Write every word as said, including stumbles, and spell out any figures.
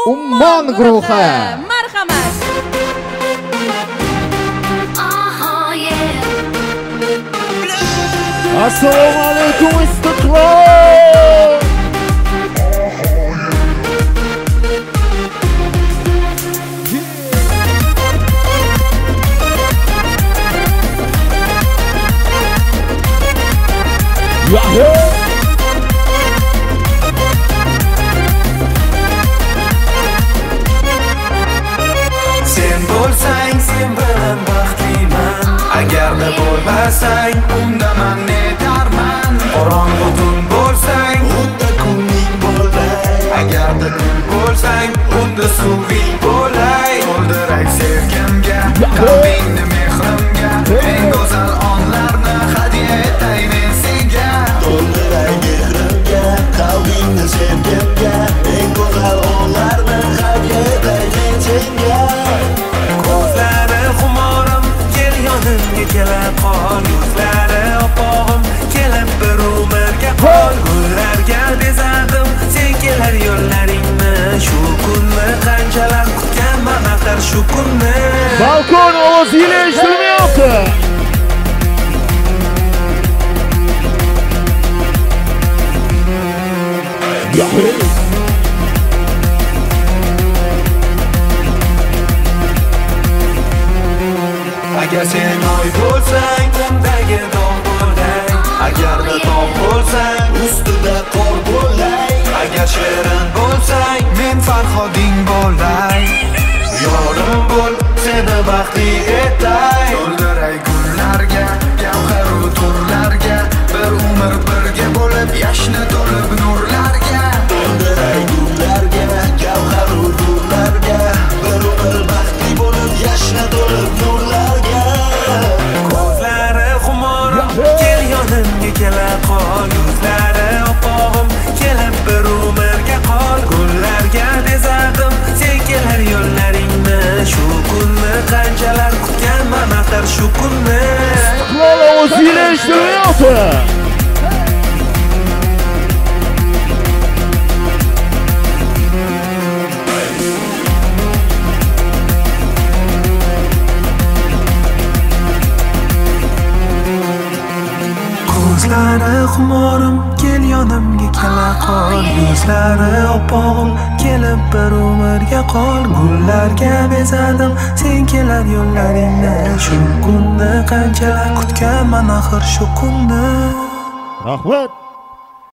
Ummon guruhi. Marhamat. Assalomu alaykum istiqlol. Yahoo! Sen bo'lsang, sen bilan baxtliman. Agarda bo'lmasang, unda men netarman. Qorong'u tun bo'lsang, unda kunning bo'lay. Agarda kun bo'lsang, unda suving bo'lay. To'ldiray sevgimga, qalbingni mehrimga, eng go'zal onlarni hadya etay men senga. To'ldiray mehrimga, qalbingni sevgimga, eng go'zal onlarni hadya etay men senga. Ko'zlari xumorim, kel yonimga kela qol. Yuzlari opog'im, kelib bir umrga qol. Gullarga bezadim, sen kelar yo'llaringni. Shu kunni qanchalar kutganman axir shu kunni. Balkon ovozingiz eshitilmayapti. Agar sen oy bo'lsang, undagi dog' bo'lay. Agarda tog' bo'lsang, Ustida qor bo'lay. agar shirin bo'lsang, men Farhoding bo'lay. Yorim bo'l, seni baxtli etay. To'ldiray gullarga, gavharu turlarga, bir umr birga bo'lib, yashna to'lib nurlarga. To'ldiray gullarga, gavharu nurlarga, bir umr baxtli bo'lib, yashna to'lib nurlarga. Ko'zlari xumorim, kel yonimga kela qol. Yuzlari opog'im, kelib bir umrga qol. Gullarga bezadim, sen kelar yo'llaringni. Shu kunni qanchalar kutganman axir shu kunni. Istiqlol ovozingiz eshitilmayapti. Ko'zlari xumorim, kel yonimga kela qol. Yuzlari opog'im, kelib bir umrga qol. Gullarga bezadim, sen kelar yo'llaringni. Shu kunni qanchalar kutganman axir shu kunni. Rahmat.